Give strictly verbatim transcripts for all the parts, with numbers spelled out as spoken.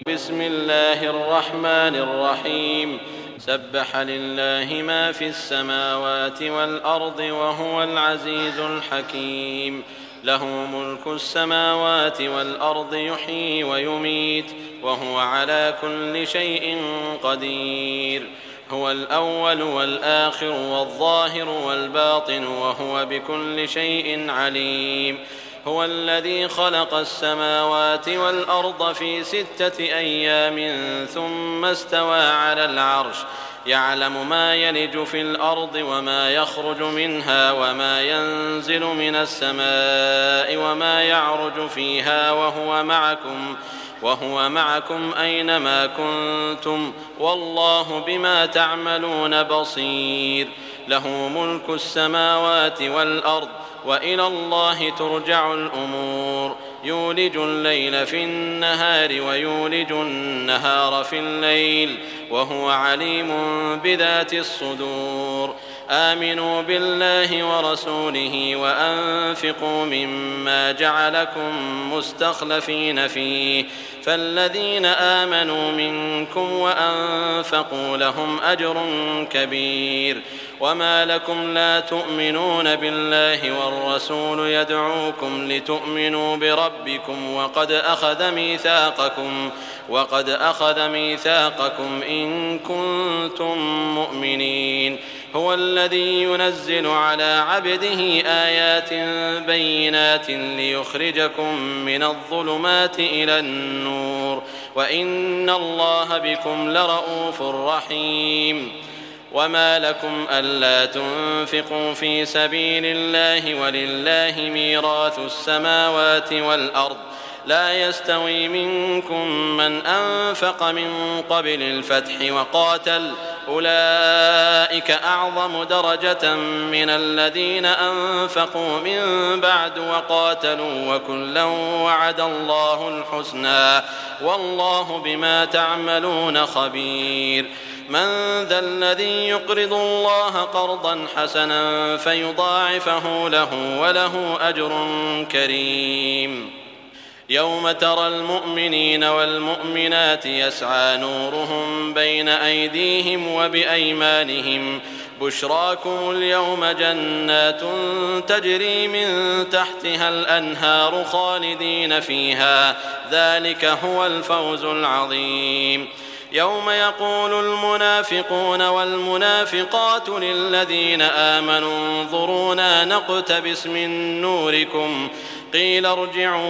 بسم الله الرحمن الرحيم سبح لله ما في السماوات والأرض وهو العزيز الحكيم له ملك السماوات والأرض يحيي ويميت وهو على كل شيء قدير هو الأول والآخر والظاهر والباطن وهو بكل شيء عليم هو الذي خلق السماوات والأرض في ستة أيام ثم استوى على العرش يعلم ما يلج في الأرض وما يخرج منها وما ينزل من السماء وما يعرج فيها وهو معكم وهو معكم أينما كنتم والله بما تعملون بصير له ملك السماوات والأرض وإلى الله ترجع الأمور يولج الليل في النهار ويولج النهار في الليل وهو عليم بذات الصدور آمنوا بالله ورسوله وأنفقوا مما جعلكم مستخلفين فيه فالذين آمنوا منكم وأنفقوا لهم أجر كبير وما لكم لا تؤمنون بالله والرسول يدعوكم لتؤمنوا بربكم وقد أخذ ميثاقكم وقد أخذ ميثاقكم إن كنتم مؤمنين هو الذي ينزل على عبده آيات بينات ليخرجكم من الظلمات إلى النور وإن الله بكم لرءوف رحيم وما لكم ألا تنفقوا في سبيل الله ولله ميراث السماوات والأرض لا يستوي منكم من أنفق من قبل الفتح وقاتل أولئك أعظم درجة من الذين أنفقوا من بعد وقاتلوا وكلا وعد الله الحسنى والله بما تعملون خبير من ذا الذي يقرض الله قرضا حسنا فيضاعفه له وله أجر كريم يوم ترى المؤمنين والمؤمنات يسعى نورهم بين أيديهم وبأيمانهم بشراكم اليوم جنات تجري من تحتها الأنهار خالدين فيها ذلك هو الفوز العظيم يوم يقول المنافقون والمنافقات للذين آمنوا انظرونا نقتبس من نوركم قيل ارجعوا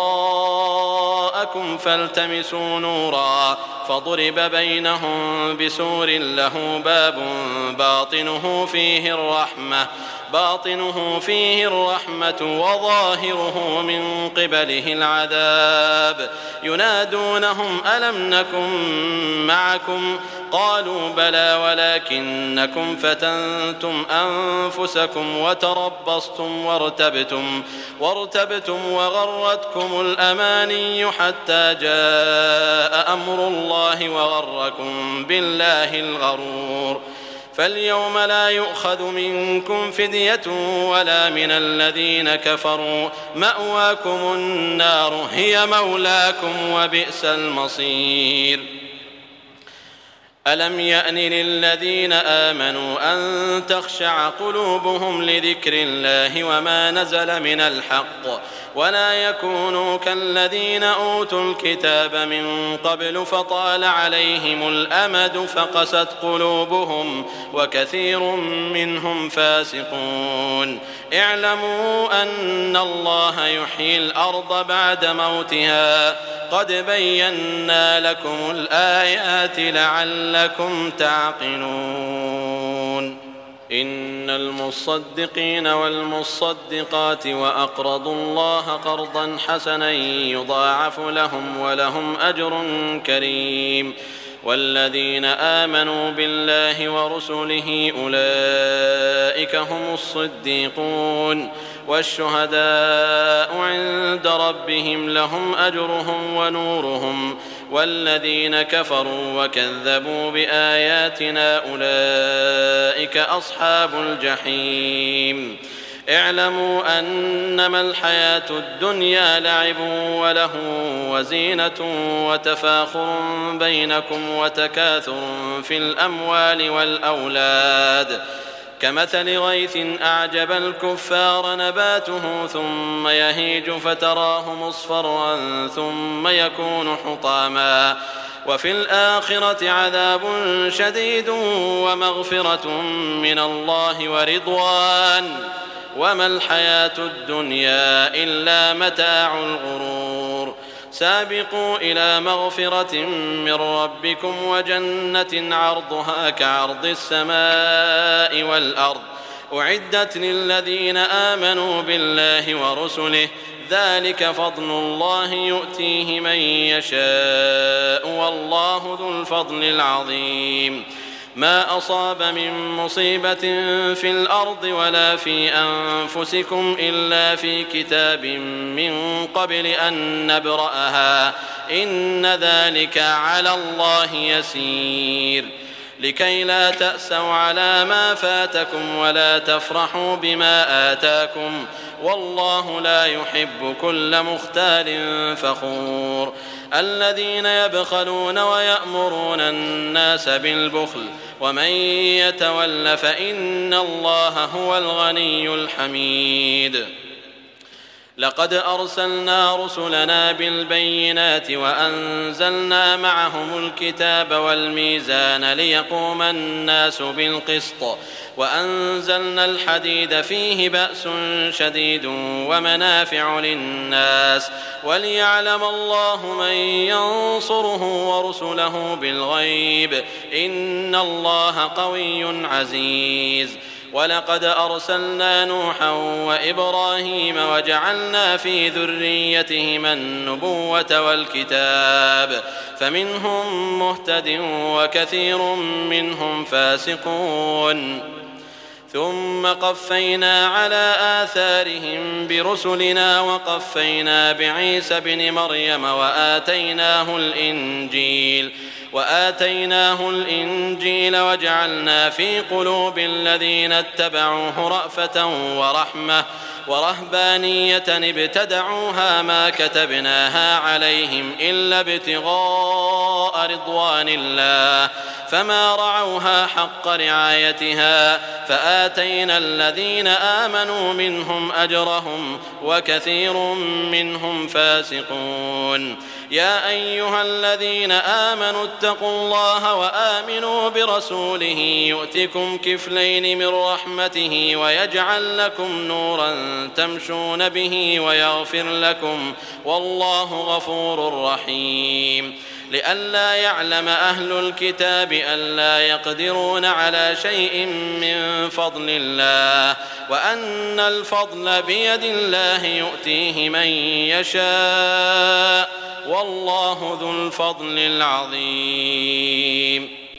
وراءكم فالتمسوا نورا فضرب بينهم بسور له باب باطنه فيه الرحمة باطنه فيه الرحمة وظاهره من قبله العذاب ينادونهم ألم نكن معكم قالوا بلى ولكنكم فتنتم أنفسكم وتربصتم وارتبتم وارتبتم وغرتكم الأماني حتى جاء أمر الله وغركم بالله الغرور فاليوم لا يؤخذ منكم فدية ولا من الذين كفروا مأواكم النار هي مولاكم وبئس المصير ألم يأن للذين آمنوا أن تخشع قلوبهم لذكر الله وما نزل من الحق ولا يكونوا كالذين أوتوا الكتاب من قبل فطال عليهم الأمد فقست قلوبهم وكثير منهم فاسقون اعلموا أن الله يحيي الأرض بعد موتها قد بينا لكم الآيات لعلكم تعقلون إن المصدقين والمصدقات وأقرضوا الله قرضا حسنا يضاعف لهم ولهم أجر كريم والذين آمنوا بالله ورسله أولئك هم الصديقون والشهداء عند ربهم لهم أجرهم ونورهم والذين كفروا وكذبوا بآياتنا أولئك أصحاب الجحيم اعلموا أنما الحياة الدنيا لعب وله وزينة وتفاخر بينكم وتكاثر في الأموال والأولاد كمثل غيث أعجب الكفار نباته ثم يهيج فتراه مصفرا ثم يكون حطاما وفي الآخرة عذاب شديد ومغفرة من الله ورضوان وما الحياة الدنيا إلا متاع الغرور سابقوا إلى مغفرة من ربكم وجنة عرضها كعرض السماء والأرض أعدت للذين آمنوا بالله ورسله ذلك فضل الله يؤتيه من يشاء والله ذو الفضل العظيم ما أصاب من مصيبة في الأرض ولا في أنفسكم إلا في كتاب من قبل أن نبرأها إن ذلك على الله يسير لكي لا تأسوا على ما فاتكم ولا تفرحوا بما آتاكم والله لا يحب كل مختال فخور الذين يبخلون ويأمرون الناس بالبخل ومن يتول فإن الله هو الغني الحميد لقد أرسلنا رسلنا بالبينات وأنزلنا معهم الكتاب والميزان ليقوم الناس بالقسط وأنزلنا الحديد فيه بأس شديد ومنافع للناس وليعلم الله من ينصره ورسله بالغيب إن الله قوي عزيز ولقد أرسلنا نوحا وإبراهيم وجعلنا في ذريتهما النبوة والكتاب فمنهم مهتد وكثير منهم فاسقون ثم قفينا على آثارهم برسلنا وقفينا بعيسى بن مريم وآتيناه الإنجيل وآتيناه الإنجيل وجعلنا في قلوب الذين اتبعوه رأفة ورحمة ورهبانية ابتدعوها ما كتبناها عليهم إلا ابتغاء رضوان الله فما رعوها حق رعايتها فآتينا الذين آمنوا منهم أجرهم وكثير منهم فاسقون يا أيها الذين آمنوا اتقوا الله وآمنوا برسوله يؤتكم كفلين من رحمته ويجعل لكم نورا تمشون به ويغفر لكم والله غفور رحيم لئلا يعلم أهل الكتاب ألا يقدرون على شيء من فضل الله وأن الفضل بيد الله يؤتيه من يشاء والله ذو الفضل العظيم